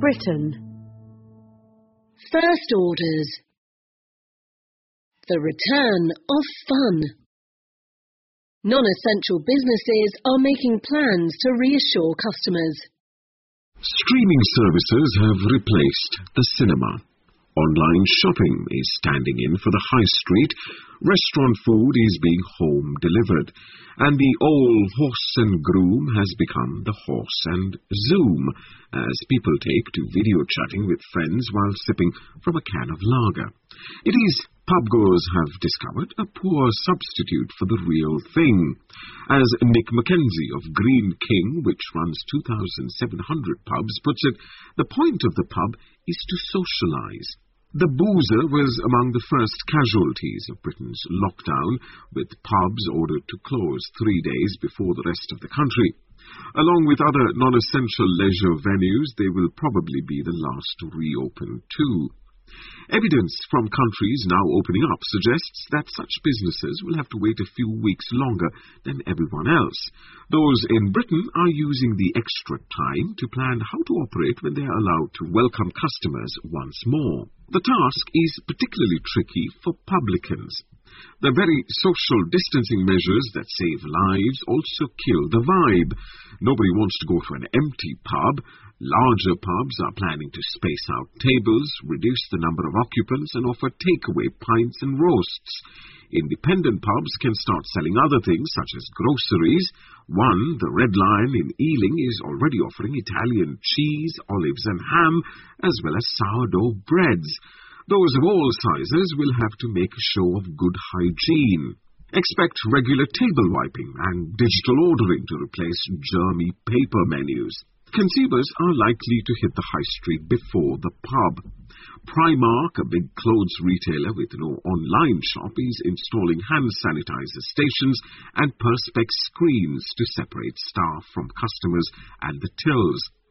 Britain. First orders. The return of fun. Non-essential businesses are making plans to reassure customers. Streaming services have replaced the cinema. Online shopping is standing in for the high street. Restaurant food is being home delivered. And the old horse and groom has become the horse and Zoom, as people take to video chatting with friends while sipping from a can of lager. It is, pubgoers have discovered, a poor substitute for the real thing. As Nick Mackenzie of Green King, which runs 2,700 pubs, puts it, the point of the pub is to socialise. The boozer was among the first casualties of Britain's lockdown, with pubs ordered to close 3 days before the rest of the country. Along with other non-essential leisure venues, they will probably be the last to reopen too. Evidence from countries now opening up suggests that such businesses will have to wait a few weeks longer than everyone else. Those in Britain are using the extra time to plan how to operate when they are allowed to welcome customers once more. The task is particularly tricky for publicans. The very social distancing measures that save lives also kill the vibe. Nobody wants to go to an empty pub. Larger pubs are planning to space out tables, reduce the number of occupants, and offer takeaway pints and roasts. Independent pubs can start selling other things, such as groceries. One, the Red Lion in Ealing, is already offering Italian cheese, olives and ham, as well as sourdough breads. Those of all sizes will have to make a show of good hygiene. Expect regular table wiping and digital ordering to replace germy paper menus. Consumers are likely to hit the high street before the pub. Primark, a big clothes retailer with no online shop, is installing hand sanitizer stations and perspex screens to separate staff from customers and the tills.